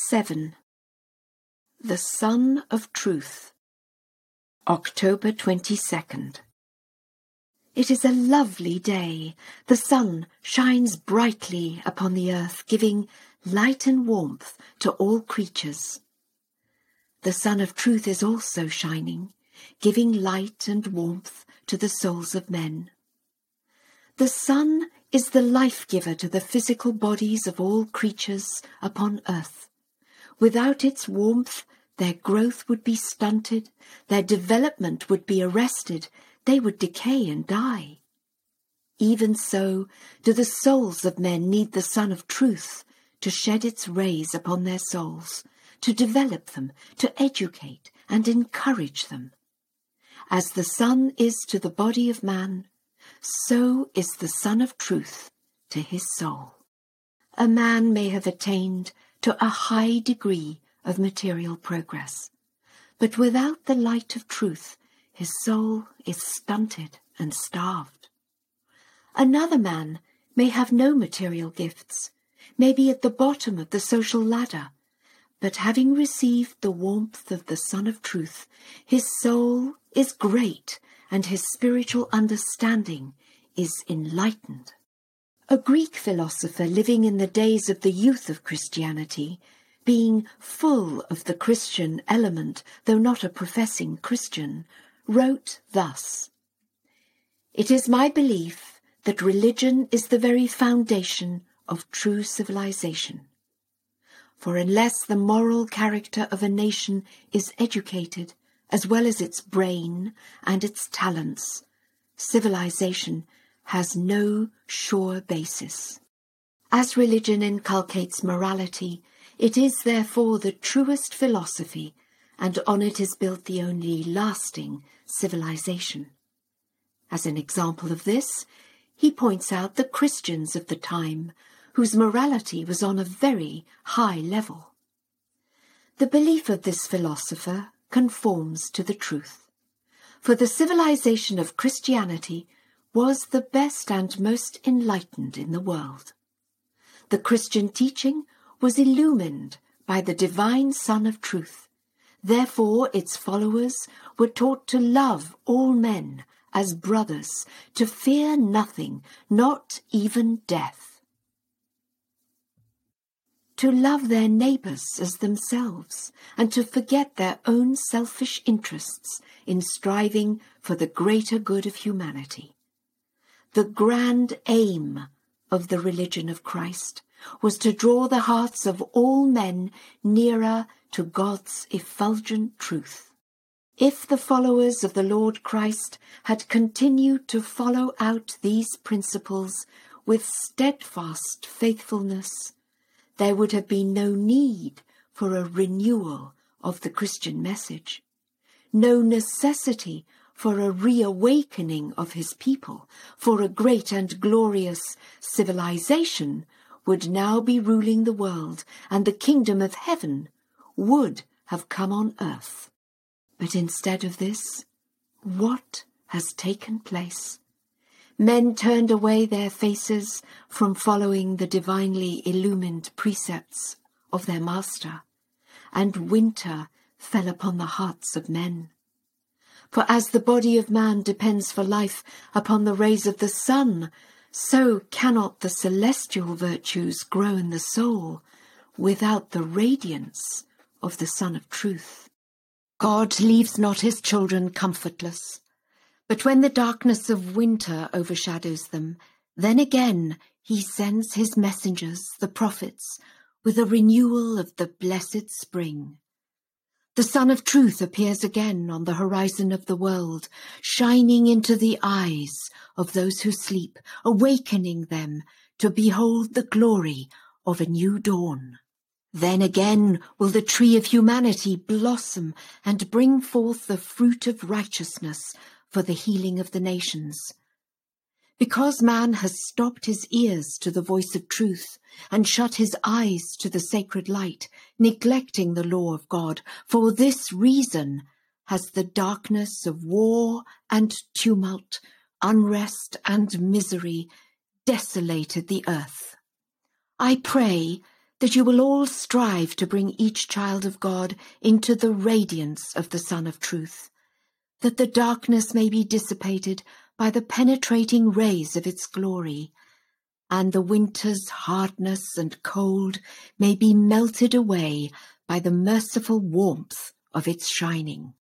7. The Sun of Truth. October 22nd. It is a lovely day. The sun shines brightly upon the earth, giving light and warmth to all creatures. The Sun of Truth is also shining, giving light and warmth to the souls of men. The sun is the life-giver to the physical bodies of all creatures upon earth. Without its warmth, their growth would be stunted, their development would be arrested, they would decay and die. Even so, do the souls of men need the Sun of Truth to shed its rays upon their souls, to develop them, to educate and encourage them. As the sun is to the body of man, so is the Sun of Truth to his soul. A man may have attained to a high degree of material progress, but without the light of truth, his soul is stunted and starved. Another man may have no material gifts, may be at the bottom of the social ladder, but having received the warmth of the Sun of Truth, his soul is great and his spiritual understanding is enlightened. A Greek philosopher living in the days of the youth of Christianity, being full of the Christian element, though not a professing Christian, wrote thus: "It is my belief that religion is the very foundation of true civilization. For unless the moral character of a nation is educated, as well as its brain and its talents, civilization has no sure basis. As religion inculcates morality, it is therefore the truest philosophy, and on it is built the only lasting civilization." As an example of this, he points out the Christians of the time, whose morality was on a very high level. The belief of this philosopher conforms to the truth, for the civilization of Christianity was the best and most enlightened in the world. The Christian teaching was illumined by the divine Sun of Truth. Therefore its followers were taught to love all men as brothers, to fear nothing, not even death, to love their neighbours as themselves, and to forget their own selfish interests in striving for the greater good of humanity. The grand aim of the religion of Christ was to draw the hearts of all men nearer to God's effulgent truth. If the followers of the Lord Christ had continued to follow out these principles with steadfast faithfulness, there would have been no need for a renewal of the Christian message, no necessity for a reawakening of his people, for a great and glorious civilization would now be ruling the world, and the kingdom of heaven would have come on earth. But instead of this, what has taken place? Men turned away their faces from following the divinely illumined precepts of their Master, and winter fell upon the hearts of men. For as the body of man depends for life upon the rays of the sun, so cannot the celestial virtues grow in the soul without the radiance of the Sun of Truth. God leaves not his children comfortless, but when the darkness of winter overshadows them, then again he sends his messengers, the prophets, with a renewal of the blessed spring. The Sun of Truth appears again on the horizon of the world, shining into the eyes of those who sleep, awakening them to behold the glory of a new dawn. Then again will the tree of humanity blossom and bring forth the fruit of righteousness for the healing of the nations. Because man has stopped his ears to the voice of truth and shut his eyes to the sacred light, neglecting the law of God, for this reason has the darkness of war and tumult, unrest and misery desolated the earth. I pray that you will all strive to bring each child of God into the radiance of the Sun of Truth, that the darkness may be dissipated by the penetrating rays of its glory, and the winter's hardness and cold may be melted away by the merciful warmth of its shining.